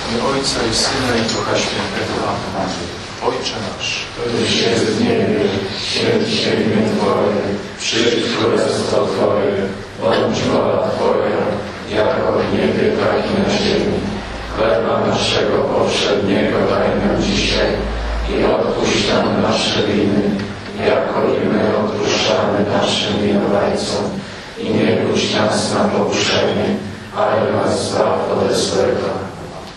i Ojca i Syna i Ducha Świętego. Amen. Ojcze nasz, któryś jest w niebie, święć się imię Twoje, przyjdź królestwo Twoje, bądź wola Twoja, jako w niebie, tak i na ziemi. Chleba naszego powszedniego daj nam dzisiaj i odpuść nam nasze winy, jako i my odpuszczamy naszym winowajcom. I nie puść nas na pokuszenie, ale nas zbaw ode złego.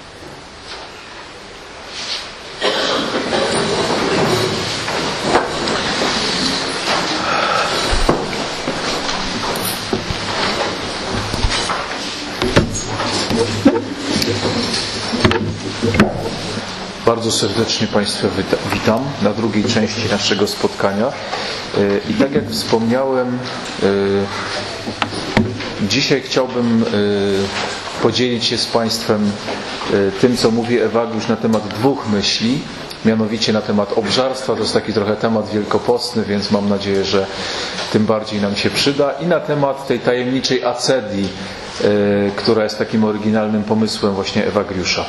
Bardzo serdecznie Państwa witam na drugiej części naszego spotkania. I tak jak wspomniałem, dzisiaj chciałbym podzielić się z Państwem tym, co mówi Ewagriusz na temat dwóch myśli, mianowicie na temat obżarstwa. To jest taki trochę temat wielkopostny, więc mam nadzieję, że tym bardziej nam się przyda, i na temat tej tajemniczej acedii, która jest takim oryginalnym pomysłem właśnie Ewagriusza.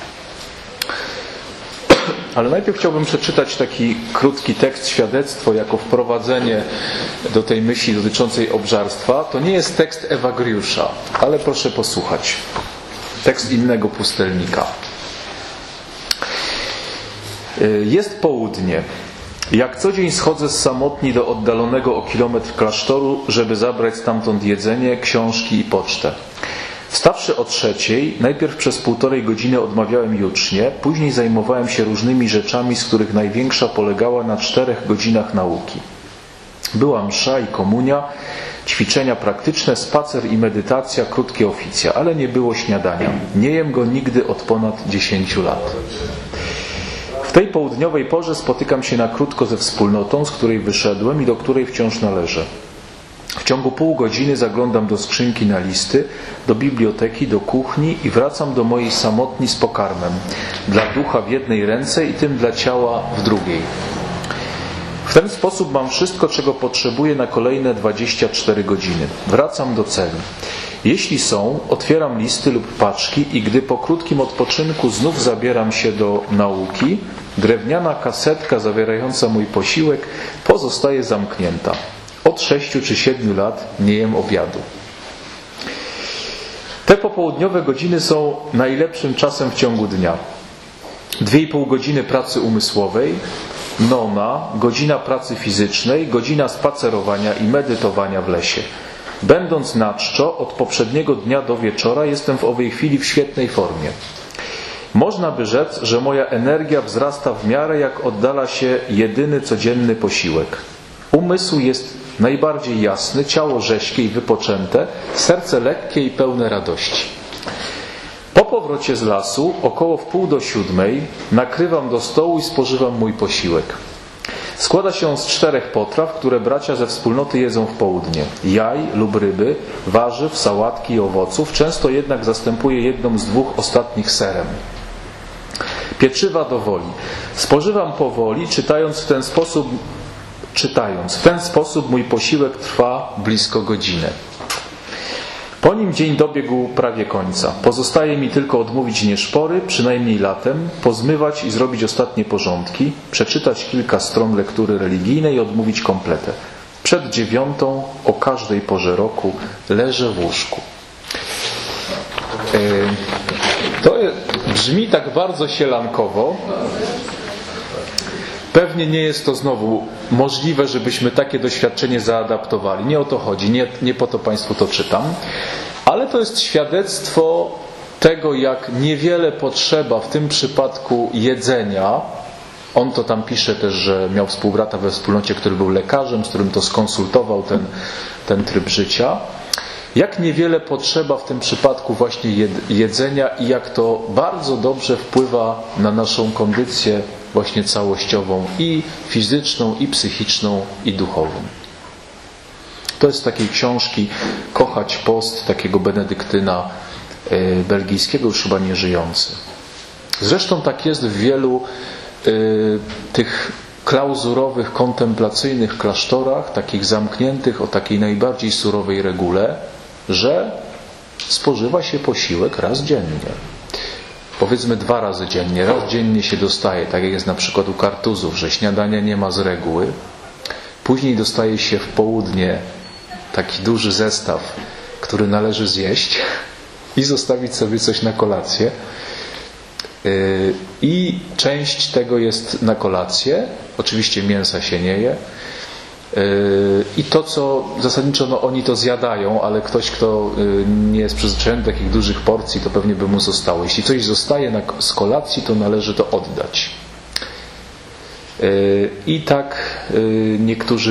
Ale najpierw chciałbym przeczytać taki krótki tekst, świadectwo, jako wprowadzenie do tej myśli dotyczącej obżarstwa. To nie jest tekst Ewagriusza, ale proszę posłuchać. Tekst innego pustelnika. Jest południe. Jak co dzień schodzę z samotni do oddalonego o kilometr klasztoru, żeby zabrać stamtąd jedzenie, książki i pocztę. Wstawszy o 3:00, najpierw przez 1,5 godziny odmawiałem jucznie, później zajmowałem się różnymi rzeczami, z których największa polegała na 4 godzinach nauki. Była msza i komunia, ćwiczenia praktyczne, spacer i medytacja, krótkie oficja, ale nie było śniadania. Nie jem go nigdy od ponad 10 lat. W tej południowej porze spotykam się na krótko ze wspólnotą, z której wyszedłem i do której wciąż należę. W ciągu pół godziny zaglądam do skrzynki na listy, do biblioteki, do kuchni i wracam do mojej samotni z pokarmem. Dla ducha w jednej ręce i tym dla ciała w drugiej. W ten sposób mam wszystko, czego potrzebuję na kolejne 24 godziny. Wracam do celu. Jeśli są, otwieram listy lub paczki i gdy po krótkim odpoczynku znów zabieram się do nauki, drewniana kasetka zawierająca mój posiłek pozostaje zamknięta. Od 6 czy 7 lat nie jem obiadu. Te popołudniowe godziny są najlepszym czasem w ciągu dnia. 2,5 godziny pracy umysłowej, nona, godzina pracy fizycznej, godzina spacerowania i medytowania w lesie. Będąc na czczo, od poprzedniego dnia do wieczora jestem w owej chwili w świetnej formie. Można by rzec, że moja energia wzrasta w miarę jak oddala się jedyny codzienny posiłek. Umysł jest najbardziej jasny, ciało rześkie i wypoczęte, serce lekkie i pełne radości. Po powrocie z lasu, około 6:45, nakrywam do stołu i spożywam mój posiłek. Składa się on z 4 potraw, które bracia ze wspólnoty jedzą w południe. Jaj lub ryby, warzyw, sałatki i owoców, często jednak zastępuje jedną z 2 ostatnich serem. Pieczywa do woli. Spożywam powoli, czytając w ten sposób mój posiłek trwa blisko godzinę. Po nim dzień dobiegł prawie końca. Pozostaje mi tylko odmówić nieszpory, przynajmniej latem, pozmywać i zrobić ostatnie porządki, przeczytać kilka stron lektury religijnej i odmówić kompletę. Przed 9:00 o każdej porze roku leżę w łóżku. To brzmi tak bardzo sielankowo. Pewnie nie jest to znowu możliwe, żebyśmy takie doświadczenie zaadaptowali. Nie o to chodzi, nie po to Państwu to czytam. Ale to jest świadectwo tego, jak niewiele potrzeba w tym przypadku jedzenia. On to tam pisze też, że miał współbrata we wspólnocie, który był lekarzem, z którym to skonsultował ten tryb życia. Jak niewiele potrzeba w tym przypadku właśnie jedzenia i jak to bardzo dobrze wpływa na naszą kondycję właśnie całościową, i fizyczną, i psychiczną, i duchową. To jest z takiej książki Kochać post, takiego benedyktyna belgijskiego, już chyba nie żyjący. Zresztą tak jest w wielu tych klauzurowych, kontemplacyjnych klasztorach, takich zamkniętych o takiej najbardziej surowej regule, że spożywa się posiłek raz dziennie. powiedzmy 2 razy dziennie, raz dziennie się dostaje, tak jak jest na przykład u Kartuzów, że śniadania nie ma z reguły, później dostaje się w południe taki duży zestaw, który należy zjeść i zostawić sobie coś na kolację. I część tego jest na kolację, oczywiście mięsa się nie je. I to, co zasadniczo oni to zjadają, ale ktoś, kto nie jest przyzwyczajony do takich dużych porcji, to pewnie by mu zostało. Jeśli coś zostaje z kolacji, to należy to oddać. I tak niektórzy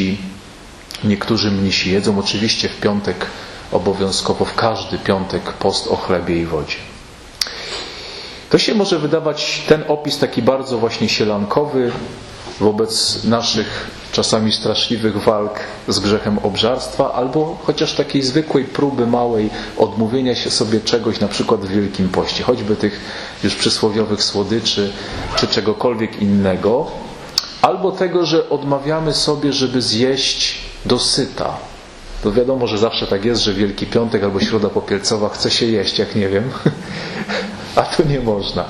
mnisi jedzą. Oczywiście w piątek obowiązkowo, w każdy piątek post o chlebie i wodzie. To się może wydawać ten opis taki bardzo właśnie sielankowy wobec naszych czasami straszliwych walk z grzechem obżarstwa, albo chociaż takiej zwykłej próby małej odmówienia się sobie czegoś, na przykład w Wielkim Poście, choćby tych już przysłowiowych słodyczy, czy czegokolwiek innego, albo tego, że odmawiamy sobie, żeby zjeść dosyta. To wiadomo, że zawsze tak jest, że Wielki Piątek albo Środa Popielcowa chce się jeść, jak nie wiem, a to nie można.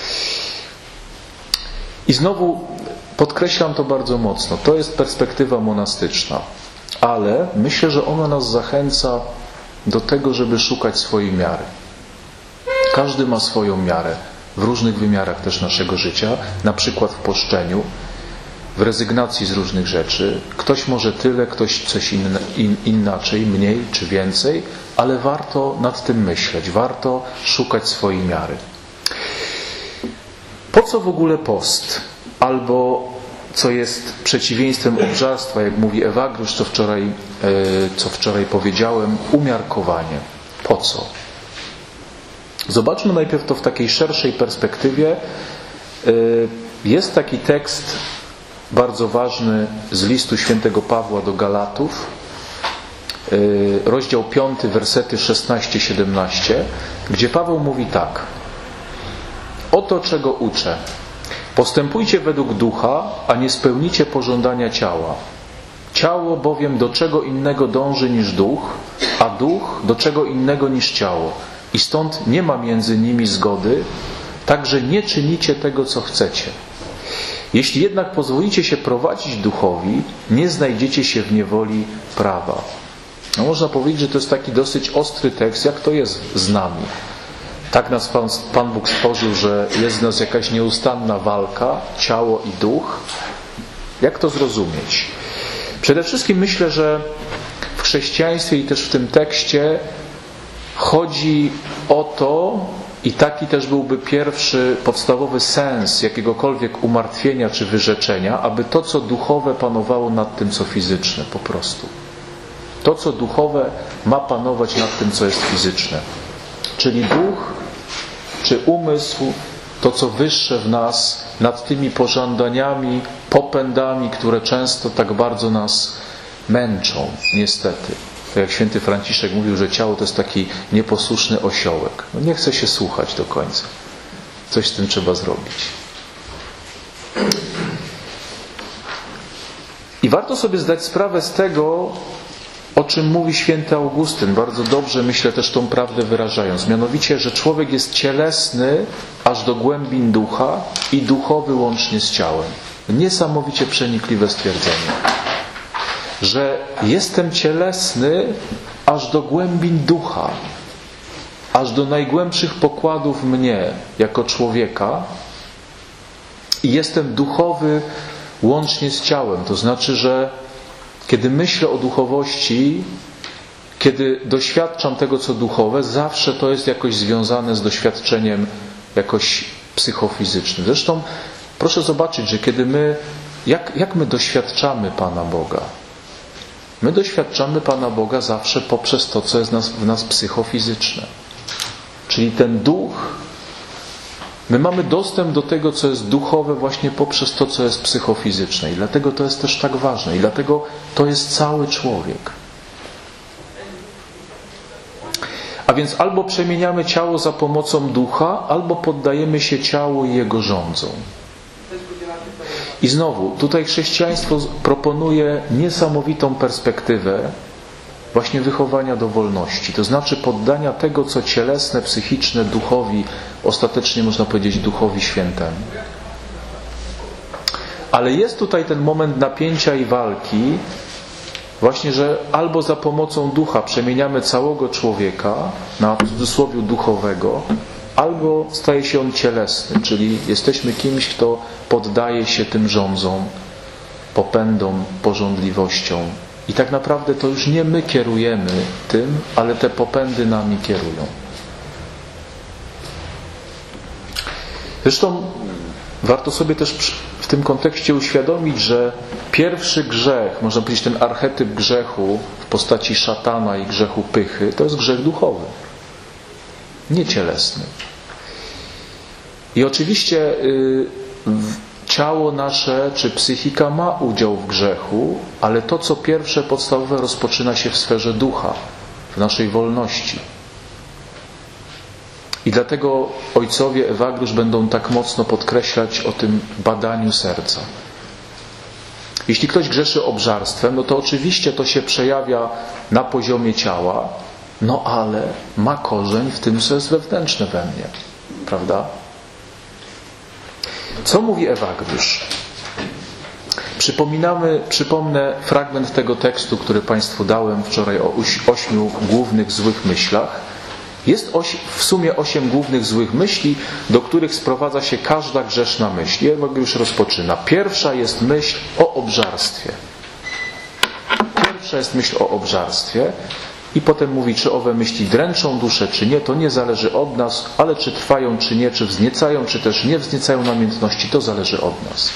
I znowu podkreślam to bardzo mocno. To jest perspektywa monastyczna, ale myślę, że ona nas zachęca do tego, żeby szukać swojej miary. Każdy ma swoją miarę w różnych wymiarach też naszego życia, na przykład w poszczeniu, w rezygnacji z różnych rzeczy. Ktoś może tyle, ktoś coś inaczej, mniej czy więcej, ale warto nad tym myśleć, warto szukać swojej miary. Po co w ogóle post? Albo, co jest przeciwieństwem obżarstwa, jak mówi Ewagriusz, co wczoraj powiedziałem, umiarkowanie. Po co? Zobaczmy najpierw to w takiej szerszej perspektywie. Jest taki tekst bardzo ważny z listu świętego Pawła do Galatów, rozdział 5, wersety 16-17, gdzie Paweł mówi tak: oto czego uczę. Postępujcie według ducha, a nie spełnicie pożądania ciała. Ciało bowiem do czego innego dąży niż duch, a duch do czego innego niż ciało. I stąd nie ma między nimi zgody, także nie czynicie tego, co chcecie. Jeśli jednak pozwolicie się prowadzić duchowi, nie znajdziecie się w niewoli prawa. No, można powiedzieć, że to jest taki dosyć ostry tekst, jak to jest z nami. Tak nas Pan Bóg stworzył, że jest w nas jakaś nieustanna walka, ciało i duch. Jak to zrozumieć? Przede wszystkim myślę, że w chrześcijaństwie i też w tym tekście chodzi o to, i taki też byłby pierwszy, podstawowy sens jakiegokolwiek umartwienia czy wyrzeczenia, aby to, co duchowe, panowało nad tym, co fizyczne, po prostu. To, co duchowe, ma panować nad tym, co jest fizyczne. Czyli duch czy umysł, to, co wyższe w nas, nad tymi pożądaniami, popędami, które często tak bardzo nas męczą, niestety. To jak święty Franciszek mówił, że ciało to jest taki nieposłuszny osiołek. No nie chce się słuchać do końca. Coś z tym trzeba zrobić. I warto sobie zdać sprawę z tego, o czym mówi święty Augustyn, bardzo dobrze, myślę, też tą prawdę wyrażając. Mianowicie, że człowiek jest cielesny aż do głębin ducha i duchowy łącznie z ciałem. Niesamowicie przenikliwe stwierdzenie. Że jestem cielesny aż do głębin ducha, aż do najgłębszych pokładów mnie jako człowieka i jestem duchowy łącznie z ciałem. To znaczy, że kiedy myślę o duchowości, kiedy doświadczam tego, co duchowe, zawsze to jest jakoś związane z doświadczeniem jakoś psychofizycznym. Zresztą proszę zobaczyć, że kiedy jak my doświadczamy Pana Boga? My doświadczamy Pana Boga zawsze poprzez to, co jest w nas psychofizyczne. Czyli ten duch, my mamy dostęp do tego, co jest duchowe właśnie poprzez to, co jest psychofizyczne. I dlatego to jest też tak ważne. I dlatego to jest cały człowiek. A więc albo przemieniamy ciało za pomocą ducha, albo poddajemy się ciału i jego rządzom. I znowu, tutaj chrześcijaństwo proponuje niesamowitą perspektywę, właśnie wychowania do wolności. To znaczy poddania tego, co cielesne, psychiczne, duchowi, ostatecznie można powiedzieć Duchowi Świętemu. Ale jest tutaj ten moment napięcia i walki, właśnie, że albo za pomocą ducha przemieniamy całego człowieka na cudzysłowie duchowego, albo staje się on cielesny, czyli jesteśmy kimś, kto poddaje się tym rządzom, popędom, pożądliwościom. I tak naprawdę to już nie my kierujemy tym, ale te popędy nami kierują. Zresztą warto sobie też w tym kontekście uświadomić, że pierwszy grzech, można powiedzieć ten archetyp grzechu w postaci szatana i grzechu pychy, to jest grzech duchowy, nie cielesny. I oczywiście ciało nasze czy psychika ma udział w grzechu, ale to, co pierwsze, podstawowe, rozpoczyna się w sferze ducha, w naszej wolności. I dlatego ojcowie Ewagriusz będą tak mocno podkreślać o tym badaniu serca. Jeśli ktoś grzeszy obżarstwem, no to oczywiście to się przejawia na poziomie ciała, no ale ma korzeń w tym, co jest wewnętrzne we mnie. Prawda? Co mówi Ewagriusz? Przypomnę fragment tego tekstu, który Państwu dałem wczoraj o 8 głównych złych myślach. Jest w sumie 8 głównych złych myśli, do których sprowadza się każda grzeszna myśl. I Ewagriusz rozpoczyna. Pierwsza jest myśl o obżarstwie. Pierwsza jest myśl o obżarstwie. I potem mówi, czy owe myśli dręczą duszę, czy nie, to nie zależy od nas, ale czy trwają, czy nie, czy wzniecają, czy też nie wzniecają namiętności, to zależy od nas.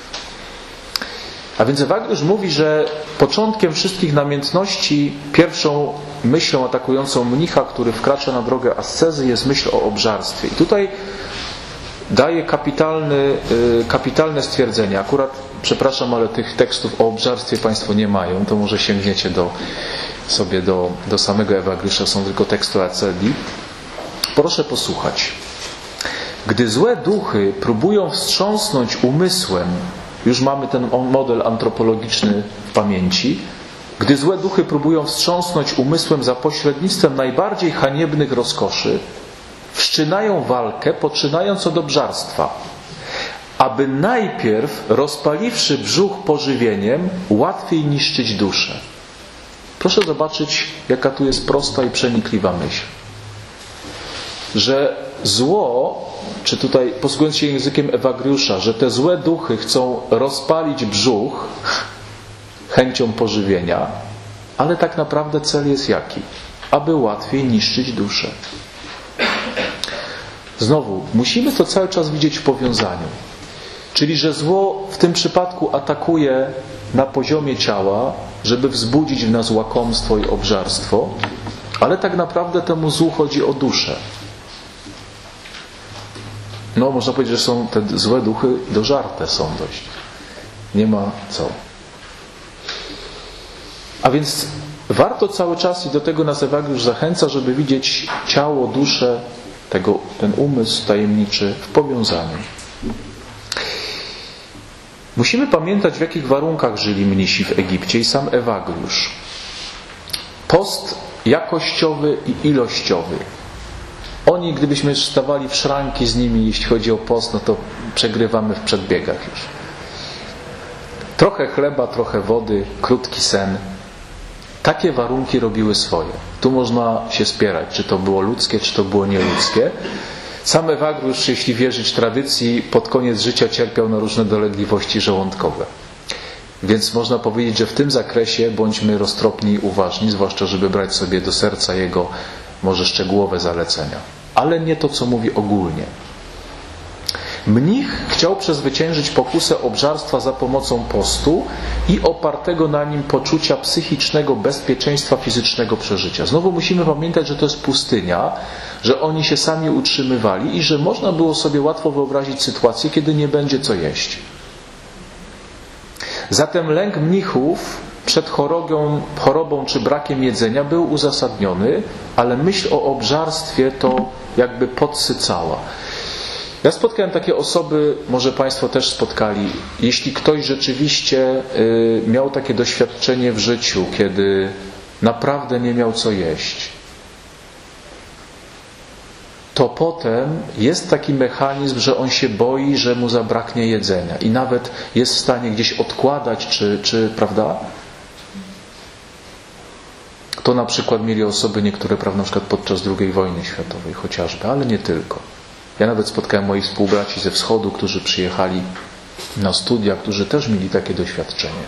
A więc Ewagriusz mówi, że początkiem wszystkich namiętności, pierwszą myślą atakującą mnicha, który wkracza na drogę ascezy, jest myśl o obżarstwie. I tutaj daje kapitalne stwierdzenie. Akurat, przepraszam, ale tych tekstów o obżarstwie Państwo nie mają, to może sięgniecie do samego Ewagriusza, są tylko teksty Aceli. Proszę posłuchać. Gdy złe duchy próbują wstrząsnąć umysłem, już mamy ten model antropologiczny w pamięci, gdy złe duchy próbują wstrząsnąć umysłem za pośrednictwem najbardziej haniebnych rozkoszy, wszczynają walkę, poczynając od obżarstwa, aby najpierw, rozpaliwszy brzuch pożywieniem, łatwiej niszczyć duszę. Proszę zobaczyć, jaka tu jest prosta i przenikliwa myśl. Że zło, czy tutaj posługując się językiem Ewagriusza, że te złe duchy chcą rozpalić brzuch chęcią pożywienia, ale tak naprawdę cel jest jaki? Aby łatwiej niszczyć duszę. Znowu, musimy to cały czas widzieć w powiązaniu. Czyli, że zło w tym przypadku atakuje na poziomie ciała, żeby wzbudzić w nas łakomstwo i obżarstwo, ale tak naprawdę temu złu chodzi o duszę. No, można powiedzieć, że są te złe duchy dożarte są dość. Nie ma co. A więc warto cały czas, i do tego nas Ewagriusz zachęca, żeby widzieć ciało, duszę, ten umysł tajemniczy w powiązaniu. Musimy pamiętać, w jakich warunkach żyli mnisi w Egipcie i sam Ewagriusz. Post jakościowy i ilościowy. Oni, gdybyśmy stawali w szranki z nimi, jeśli chodzi o post, no to przegrywamy w przedbiegach już. Trochę chleba, trochę wody, krótki sen. Takie warunki robiły swoje. Tu można się spierać, czy to było ludzkie, czy to było nieludzkie. Sam Ewagriusz, jeśli wierzyć tradycji, pod koniec życia cierpiał na różne dolegliwości żołądkowe. Więc można powiedzieć, że w tym zakresie bądźmy roztropni i uważni, zwłaszcza żeby brać sobie do serca jego może szczegółowe zalecenia. Ale nie to, co mówi ogólnie. Mnich chciał przezwyciężyć pokusę obżarstwa za pomocą postu i opartego na nim poczucia psychicznego bezpieczeństwa fizycznego przeżycia. Znowu musimy pamiętać, że to jest pustynia, że oni się sami utrzymywali i że można było sobie łatwo wyobrazić sytuację, kiedy nie będzie co jeść. Zatem lęk mnichów przed chorobą czy brakiem jedzenia był uzasadniony, ale myśl o obżarstwie to jakby podsycała. Ja spotkałem takie osoby, może Państwo też spotkali, jeśli ktoś rzeczywiście miał takie doświadczenie w życiu, kiedy naprawdę nie miał co jeść, to potem jest taki mechanizm, że on się boi, że mu zabraknie jedzenia i nawet jest w stanie gdzieś odkładać, prawda? To na przykład mieli osoby niektóre, prawda, na przykład podczas II wojny światowej chociażby, ale nie tylko. Ja nawet spotkałem moich współbraci ze wschodu, którzy przyjechali na studia, którzy też mieli takie doświadczenie.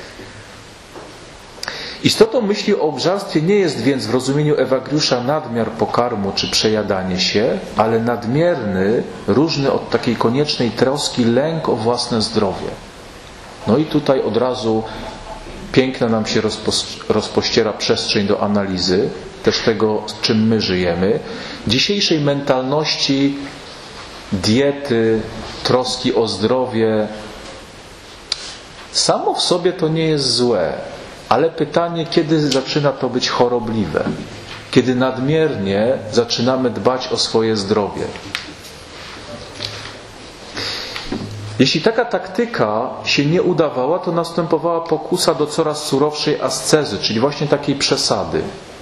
Istotą myśli o obżarstwie nie jest więc w rozumieniu Ewagriusza nadmiar pokarmu czy przejadanie się, ale nadmierny, różny od takiej koniecznej troski, lęk o własne zdrowie. No i tutaj od razu piękna nam się rozpościera przestrzeń do analizy też tego, z czym my żyjemy. Dzisiejszej mentalności, diety, troski o zdrowie. Samo w sobie to nie jest złe, ale pytanie, kiedy zaczyna to być chorobliwe? Kiedy nadmiernie zaczynamy dbać o swoje zdrowie. Jeśli taka taktyka się nie udawała, to następowała pokusa do coraz surowszej ascezy, czyli właśnie takiej przesady.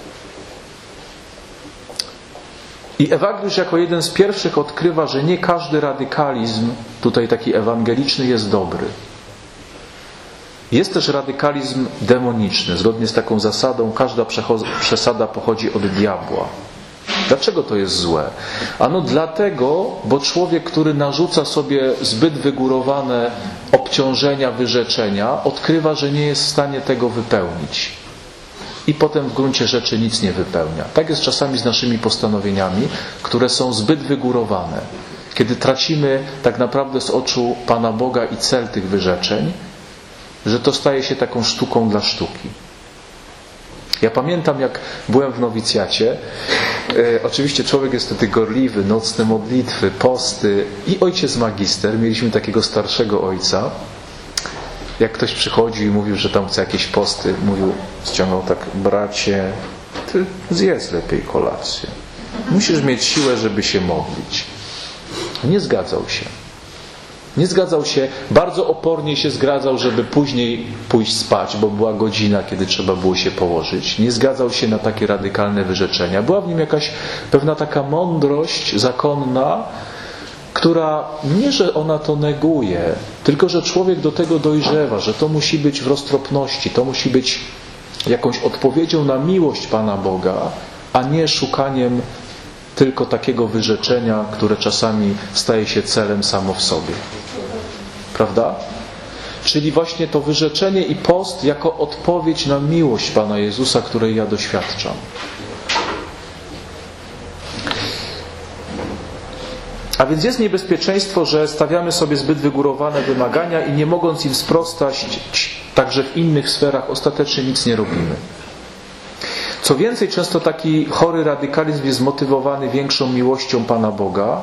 I Ewagriusz jako jeden z pierwszych odkrywa, że nie każdy radykalizm, tutaj taki ewangeliczny, jest dobry. Jest też radykalizm demoniczny. Zgodnie z taką zasadą każda przesada pochodzi od diabła. Dlaczego to jest złe? Ano dlatego, bo człowiek, który narzuca sobie zbyt wygórowane obciążenia, wyrzeczenia, odkrywa, że nie jest w stanie tego wypełnić. I potem w gruncie rzeczy nic nie wypełnia. Tak jest czasami z naszymi postanowieniami, które są zbyt wygórowane. Kiedy tracimy tak naprawdę z oczu Pana Boga i cel tych wyrzeczeń, że to staje się taką sztuką dla sztuki. Ja pamiętam, jak byłem w nowicjacie, oczywiście człowiek jest wtedy gorliwy, nocne modlitwy, posty i ojciec magister, mieliśmy takiego starszego ojca. Jak ktoś przychodził i mówił, że tam chce jakieś posty, mówił, ściągał tak: bracie, ty zjedz lepiej kolację. Musisz mieć siłę, żeby się modlić. Nie zgadzał się. Nie zgadzał się, bardzo opornie się zgadzał, żeby później pójść spać, bo była godzina, kiedy trzeba było się położyć. Nie zgadzał się na takie radykalne wyrzeczenia. Była w nim jakaś pewna taka mądrość zakonna, która nie, że ona to neguje, tylko że człowiek do tego dojrzewa, że to musi być w roztropności, to musi być jakąś odpowiedzią na miłość Pana Boga, a nie szukaniem tylko takiego wyrzeczenia, które czasami staje się celem samo w sobie. Prawda? Czyli właśnie to wyrzeczenie i post jako odpowiedź na miłość Pana Jezusa, której ja doświadczam. A więc jest niebezpieczeństwo, że stawiamy sobie zbyt wygórowane wymagania i nie mogąc im sprostać, także w innych sferach ostatecznie nic nie robimy. Co więcej, często taki chory radykalizm jest zmotywowany większą miłością Pana Boga,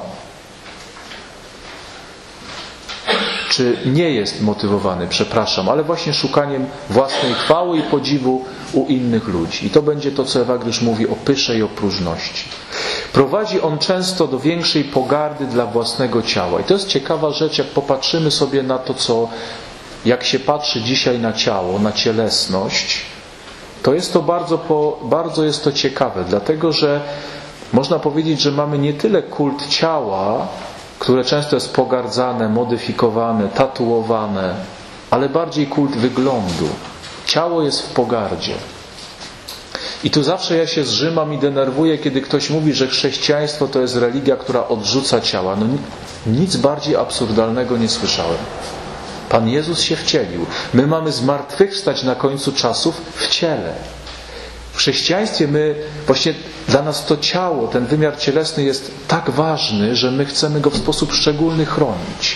czy nie jest motywowany, przepraszam, ale właśnie szukaniem własnej chwały i podziwu u innych ludzi. I to będzie to, co Ewagriusz mówi o pysze i o próżności. Prowadzi on często do większej pogardy dla własnego ciała. I to jest ciekawa rzecz, jak popatrzymy sobie na to, jak się patrzy dzisiaj na ciało, na cielesność, to jest to bardzo jest to ciekawe, dlatego że można powiedzieć, że mamy nie tyle kult ciała, które często jest pogardzane, modyfikowane, tatuowane, ale bardziej kult wyglądu. Ciało jest w pogardzie. I tu zawsze ja się zżymam i denerwuję, kiedy ktoś mówi, że chrześcijaństwo to jest religia, która odrzuca ciała. No nic bardziej absurdalnego nie słyszałem. Pan Jezus się wcielił. My mamy zmartwychwstać na końcu czasów w ciele. W chrześcijaństwie właśnie dla nas to ciało, ten wymiar cielesny jest tak ważny, że my chcemy go w sposób szczególny chronić.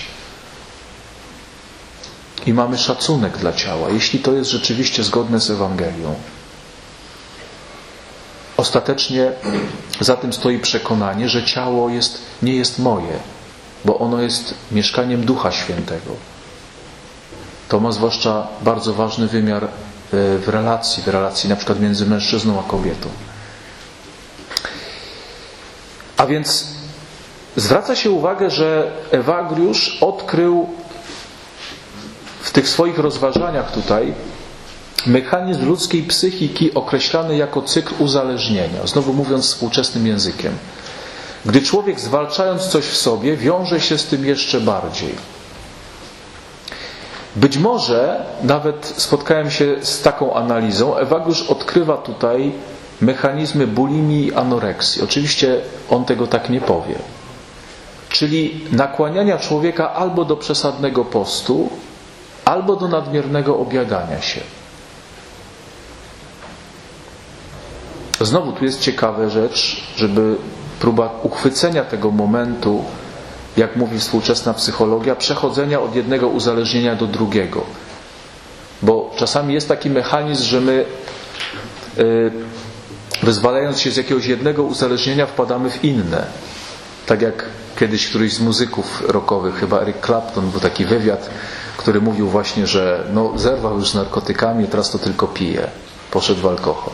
I mamy szacunek dla ciała, jeśli to jest rzeczywiście zgodne z Ewangelią. Ostatecznie za tym stoi przekonanie, że ciało nie jest moje, bo ono jest mieszkaniem Ducha Świętego. To ma zwłaszcza bardzo ważny wymiar w relacji na przykład między mężczyzną a kobietą. A więc zwraca się uwagę, że Ewagriusz odkrył w tych swoich rozważaniach tutaj mechanizm ludzkiej psychiki określany jako cykl uzależnienia, znowu mówiąc współczesnym językiem. Gdy człowiek, zwalczając coś w sobie, wiąże się z tym jeszcze bardziej. Być może nawet spotkałem się z taką analizą. Ewagriusz odkrywa tutaj mechanizmy bulimii i anoreksji. Oczywiście on tego tak nie powie. Czyli nakłaniania człowieka albo do przesadnego postu, albo do nadmiernego objadania się. Znowu tu jest ciekawa rzecz, żeby próba uchwycenia tego momentu, jak mówi współczesna psychologia, przechodzenia od jednego uzależnienia do drugiego. Bo czasami jest taki mechanizm, że my wyzwalając się z jakiegoś jednego uzależnienia wpadamy w inne. Tak jak kiedyś któryś z muzyków rockowych, chyba Eric Clapton, był taki wywiad, który mówił właśnie, że zerwał już z narkotykami, teraz to tylko pije. Poszedł w alkohol.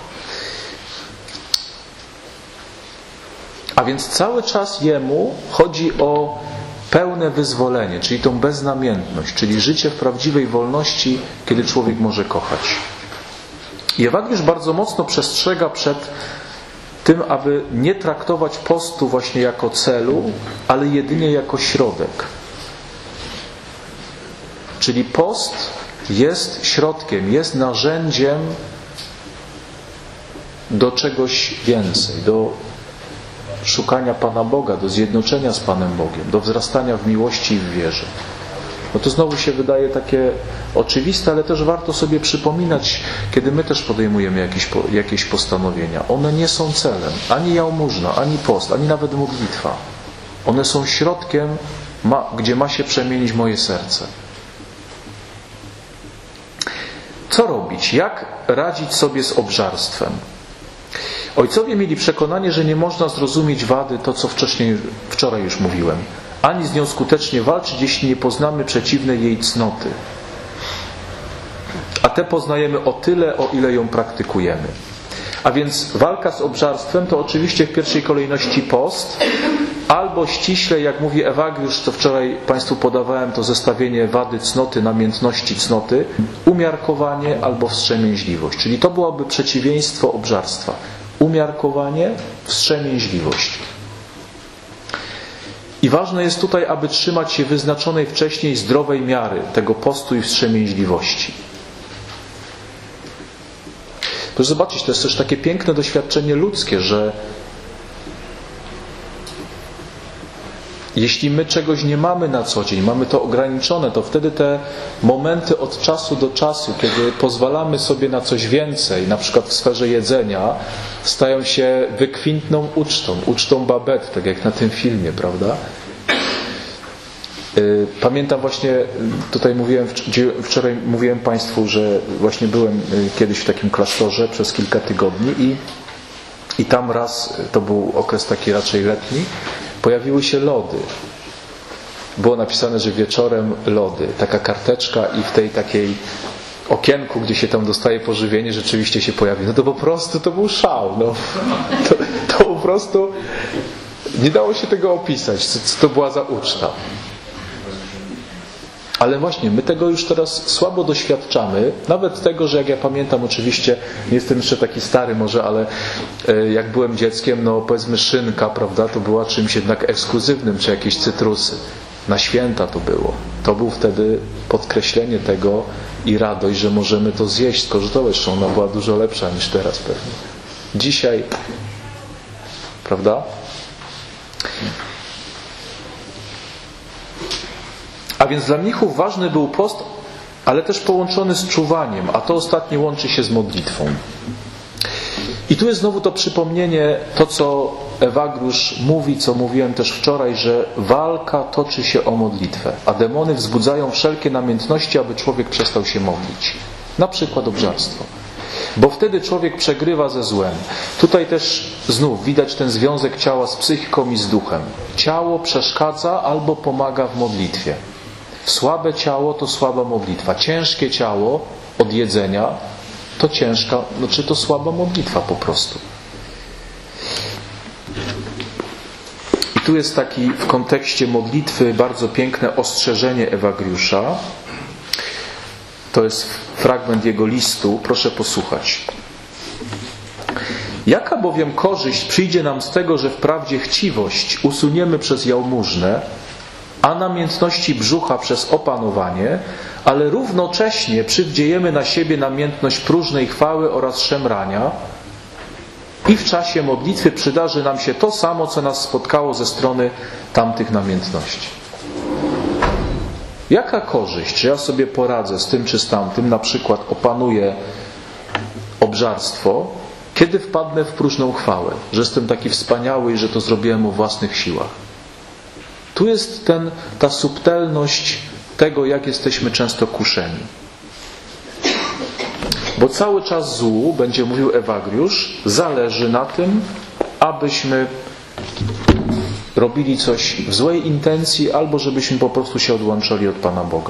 A więc cały czas jemu chodzi o pełne wyzwolenie, czyli tą beznamiętność, czyli życie w prawdziwej wolności, kiedy człowiek może kochać. I Ewagriusz bardzo mocno przestrzega przed tym, aby nie traktować postu właśnie jako celu, ale jedynie jako środek. Czyli post jest środkiem, jest narzędziem do czegoś więcej, do szukania Pana Boga, do zjednoczenia z Panem Bogiem, do wzrastania w miłości i w wierze. No to znowu się wydaje takie oczywiste, ale też warto sobie przypominać, kiedy my też podejmujemy jakieś postanowienia. One nie są celem, ani jałmużna, ani post, ani nawet modlitwa. One są środkiem, gdzie ma się przemienić moje serce. Co robić? Jak radzić sobie z obżarstwem? Ojcowie mieli przekonanie, że nie można zrozumieć wady, to co wczoraj już mówiłem, ani z nią skutecznie walczyć, jeśli nie poznamy przeciwnej jej cnoty. A te poznajemy o tyle, o ile ją praktykujemy. A więc walka z obżarstwem to oczywiście w pierwszej kolejności post, albo ściśle, jak mówi Ewagriusz, to wczoraj Państwu podawałem to zestawienie wady cnoty, namiętności cnoty, umiarkowanie albo wstrzemięźliwość. Czyli to byłoby przeciwieństwo obżarstwa. Umiarkowanie, wstrzemięźliwość. I ważne jest tutaj, aby trzymać się wyznaczonej wcześniej zdrowej miary tego postu i wstrzemięźliwości. Proszę zobaczyć, to jest też takie piękne doświadczenie ludzkie, że jeśli my czegoś nie mamy na co dzień, mamy to ograniczone, to wtedy te momenty od czasu do czasu, kiedy pozwalamy sobie na coś więcej, na przykład w sferze jedzenia, stają się wykwintną ucztą Babette, tak jak na tym filmie, prawda? Pamiętam właśnie, tutaj wczoraj mówiłem Państwu, że właśnie byłem kiedyś w takim klasztorze przez kilka tygodni i tam raz, to był okres taki raczej letni, pojawiły się lody. Było napisane, że wieczorem lody. Taka karteczka i w tej takiej okienku, gdzie się tam dostaje pożywienie, rzeczywiście się pojawi. No to po prostu to był szał. No. To po prostu nie dało się tego opisać, co to była za uczta. Ale właśnie, my tego już teraz słabo doświadczamy. Nawet tego, że jak ja pamiętam, oczywiście, nie jestem jeszcze taki stary może, ale jak byłem dzieckiem, no powiedzmy szynka, prawda, to była czymś jednak ekskluzywnym, czy jakieś cytrusy. Na święta to było. To był wtedy podkreślenie tego i radość, że możemy to zjeść, skorzystać, że ona była dużo lepsza niż teraz pewnie. Dzisiaj, prawda? A więc dla mnichów ważny był post, ale też połączony z czuwaniem, a to ostatnie łączy się z modlitwą. I tu jest znowu to przypomnienie, to co Ewagriusz mówi, co mówiłem też wczoraj, że walka toczy się o modlitwę, a demony wzbudzają wszelkie namiętności, aby człowiek przestał się modlić. Na przykład obżarstwo. Bo wtedy człowiek przegrywa ze złem. Tutaj też znów widać ten związek ciała z psychiką i z duchem. Ciało przeszkadza albo pomaga w modlitwie. Słabe ciało to słaba modlitwa. Ciężkie ciało od jedzenia to ciężka, znaczy to słaba modlitwa po prostu. I tu jest taki w kontekście modlitwy bardzo piękne ostrzeżenie Ewagriusza. To jest fragment jego listu, proszę posłuchać. Jaka bowiem korzyść przyjdzie nam z tego, że wprawdzie chciwość usuniemy przez jałmużnę, a namiętności brzucha przez opanowanie, ale równocześnie przywdziejemy na siebie namiętność próżnej chwały oraz szemrania i w czasie modlitwy przydarzy nam się to samo, co nas spotkało ze strony tamtych namiętności. Jaka korzyść, że ja sobie poradzę z tym czy z tamtym, na przykład opanuję obżarstwo, kiedy wpadnę w próżną chwałę, że jestem taki wspaniały i że to zrobiłem o własnych siłach. Tu jest ta subtelność tego, jak jesteśmy często kuszeni. Bo cały czas złu, będzie mówił Ewagriusz, zależy na tym, abyśmy robili coś w złej intencji, albo żebyśmy po prostu się odłączali od Pana Boga.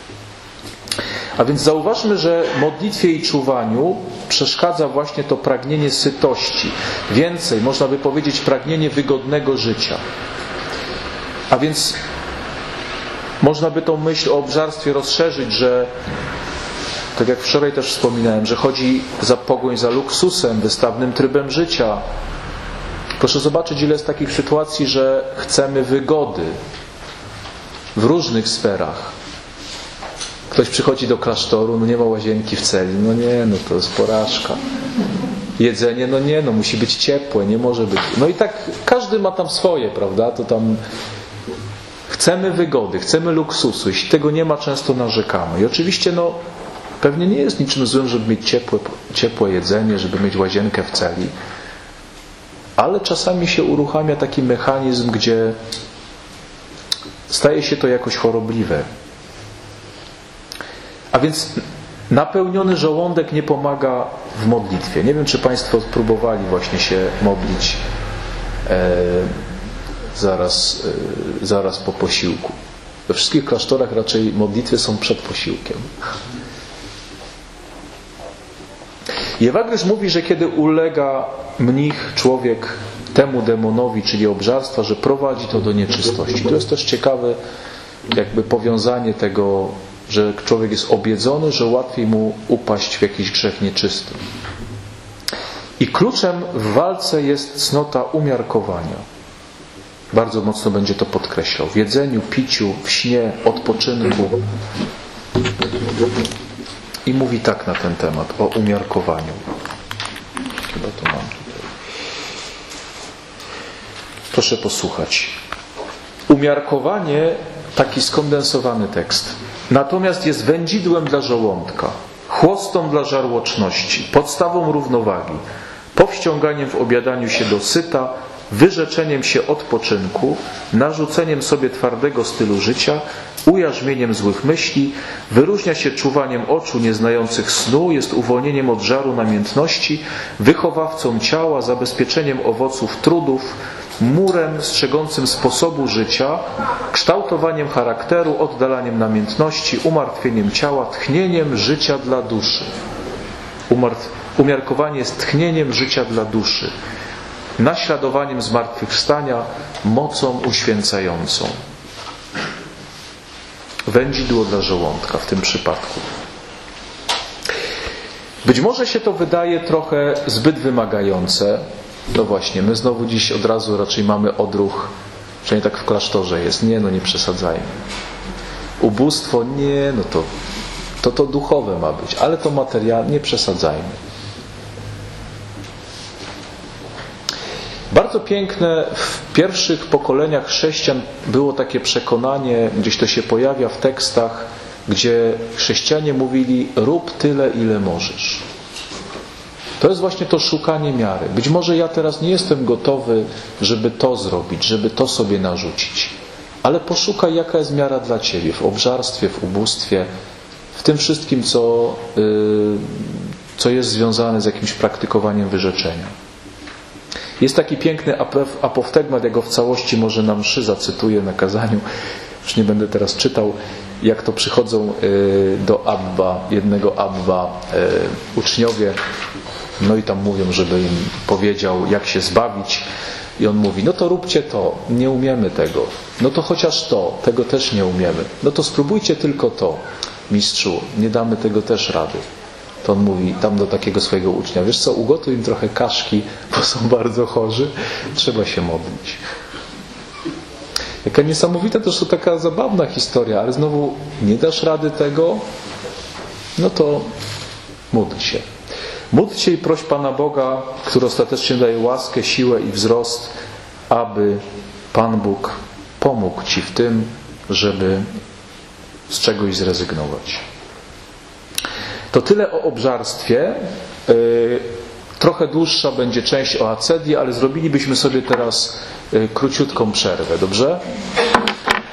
A więc zauważmy, że modlitwie i czuwaniu przeszkadza właśnie to pragnienie sytości. Więcej, można by powiedzieć, pragnienie wygodnego życia. A więc można by tą myśl o obżarstwie rozszerzyć, że tak jak wczoraj też wspominałem, że chodzi za pogoń za luksusem, wystawnym trybem życia. Proszę zobaczyć, ile jest takich sytuacji, że chcemy wygody w różnych sferach. Ktoś przychodzi do klasztoru, no nie ma łazienki w celi, no nie, no to jest porażka. Jedzenie, no nie, no musi być ciepłe, nie może być. No i tak każdy ma tam swoje, prawda? To tam chcemy wygody, chcemy luksusu. Jeśli tego nie ma, często narzekamy. I oczywiście, no pewnie nie jest niczym złym, żeby mieć ciepłe jedzenie, żeby mieć łazienkę w celi. Ale czasami się uruchamia taki mechanizm, gdzie staje się to jakoś chorobliwe. A więc napełniony żołądek nie pomaga w modlitwie. Nie wiem, czy Państwo próbowali właśnie się modlić zaraz po posiłku. We wszystkich klasztorach raczej modlitwy są przed posiłkiem. I Ewagriusz mówi, że kiedy ulega mnich, człowiek temu demonowi, czyli obżarstwa, że prowadzi to do nieczystości. To jest też ciekawe jakby powiązanie tego, że człowiek jest obiedzony, że łatwiej mu upaść w jakiś grzech nieczysty. I kluczem w walce jest cnota umiarkowania. Bardzo mocno będzie to podkreślał. W jedzeniu, piciu, w śnie, odpoczynku. I mówi tak na ten temat, o umiarkowaniu. Chyba to mam tutaj. Proszę posłuchać. Umiarkowanie, taki skondensowany tekst. Natomiast jest wędzidłem dla żołądka, chłostą dla żarłoczności, podstawą równowagi, powściąganiem w obiadaniu się do syta, wyrzeczeniem się odpoczynku, narzuceniem sobie twardego stylu życia, ujarzmieniem złych myśli, wyróżnia się czuwaniem oczu nieznających snu, jest uwolnieniem od żaru namiętności, wychowawcą ciała, zabezpieczeniem owoców trudów, murem strzegącym sposobu życia, kształtowaniem charakteru, oddalaniem namiętności, umartwieniem ciała, tchnieniem życia dla duszy. Umiarkowanie jest tchnieniem życia dla duszy, naśladowaniem zmartwychwstania, mocą uświęcającą. Wędzidło dla żołądka w tym przypadku. Być może się to wydaje trochę zbyt wymagające. No właśnie, my znowu dziś od razu raczej mamy odruch, przynajmniej tak w klasztorze jest. Nie, no nie przesadzajmy. Ubóstwo, nie, no to duchowe ma być, ale to materialne, nie przesadzajmy. Bardzo piękne w pierwszych pokoleniach chrześcijan było takie przekonanie, gdzieś to się pojawia w tekstach, gdzie chrześcijanie mówili: rób tyle, ile możesz. To jest właśnie to szukanie miary. Być może ja teraz nie jestem gotowy, żeby to zrobić, żeby to sobie narzucić. Ale poszukaj, jaka jest miara dla Ciebie w obżarstwie, w ubóstwie, w tym wszystkim, co jest związane z jakimś praktykowaniem wyrzeczenia. Jest taki piękny apoftegmat, ja go w całości może na mszy zacytuję na kazaniu. Już nie będę teraz czytał, jak to przychodzą do jednego Abba uczniowie, no i tam mówią, żeby im powiedział, jak się zbawić. I on mówi: no to róbcie to, nie umiemy tego. No to chociaż to, tego też nie umiemy. No to spróbujcie tylko to. mistrzu, nie damy tego też rady. To on mówi tam do takiego swojego ucznia, wiesz co, ugotuj im trochę kaszki, bo są bardzo chorzy, trzeba się modlić. Jaka niesamowita, też to taka zabawna historia, ale znowu nie dasz rady tego, no to módl się. Módl się i proś Pana Boga, który ostatecznie daje łaskę, siłę i wzrost, aby Pan Bóg pomógł Ci w tym, żeby z czegoś zrezygnować. To tyle o obżarstwie. Trochę dłuższa będzie część o acedii, ale zrobilibyśmy sobie teraz króciutką przerwę, dobrze?